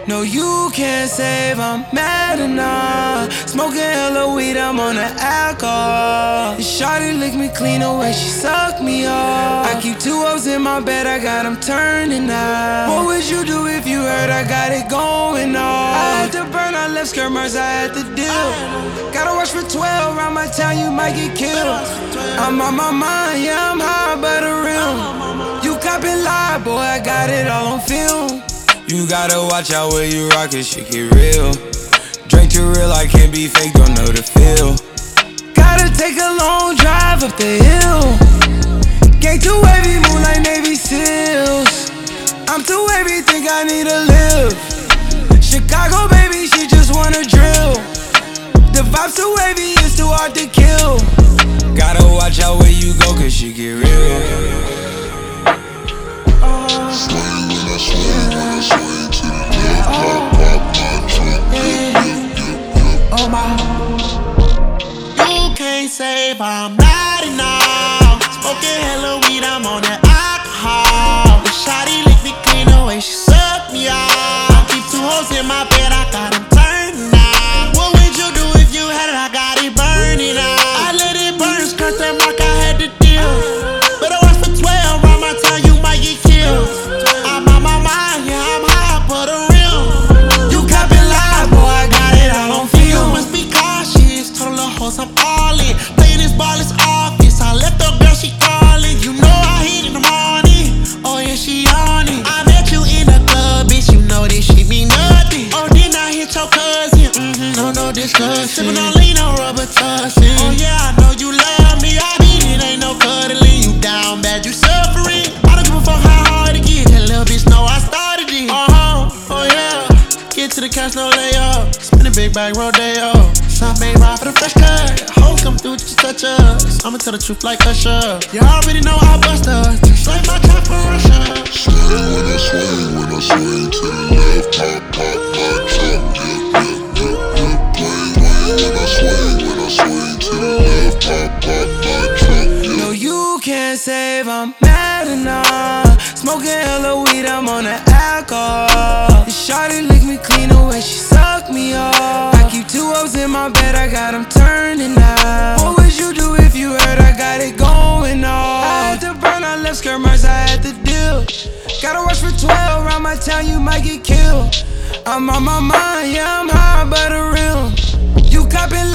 No, you can't save, I'm mad enough. Smoking hella weed, I'm on the alcohol. Shawty lick me clean the way she suck me off. I keep 2 O's in my bed, I got them turning out. What would you do if you heard I got it going on? I had to burn, I left skirmers, I had to deal. Gotta watch for 12, around my town you might get killed. I'm on my mind, yeah, I'm high by the rim. You copping lie, boy, I got it all on film. You gotta watch out where you rock it, shit get real. Drink too real, I can't be fake, don't know the feel. Gotta take a long drive up the hill. Gang too wavy, move like Navy SEALs. I'm too wavy, think I need to live. Chicago, baby, she just wanna drill. The vibe's too wavy, it's too hard to kill. Gotta watch out where you go, cause shit get real. Swing when I swing to the left, pop my trunk, Oh my. You can't save, I'm not enough. Smoking hella weed, I'm on that alcohol. The shawty lick me clean the way she suck me off. I keep 2 hoes in my bed, I got them turning out. What would you do if you had it? I got it burning out. I let it burn, skirt that mark, I had to deal. Better watch for 12, around my time you might get killed. I'm on my mind, yeah, I'm high for the real. You copping live, boy, I got it all on film. You must be cautious, told the hoes I'm all in. Playing this ball is obvious, I left the girl, she calling. You know I hit in the morning, oh yeah, she on it. I met you in the club, bitch, you know this shit mean nothing. Oh, then I hit your cousin, no discussion. Sippin' on lean, no rubber tussin'. Oh yeah, I know you love me, I mean it ain't no cuddling. You down bad, you suffering. I don't give a fuck how hard it get, that little bitch know I started it. Oh yeah, get to the cash, no layup. Spin a big bag, rodeo. Some made ride for the fresh cut. Hoes come through, just touch us. I'ma tell the truth like Usher. You already know I bust us, just like my trap for Russia. swing when I swing to the left, pop my trunk, when I swing to the left, pop my trunk, No, you can't save, I'm mad enough. Smoking hella weed, I'm on the alcohol. Shawty lick me clean the way she suck me off. I keep 2 O's in my bed, I got them turning out. What would you do if you heard I got it going on? I had to burn, I left skirmers, I had to deal. Gotta watch for 12, around my town you might get killed. I'm on my mind, yeah, I'm high by the rim. You copping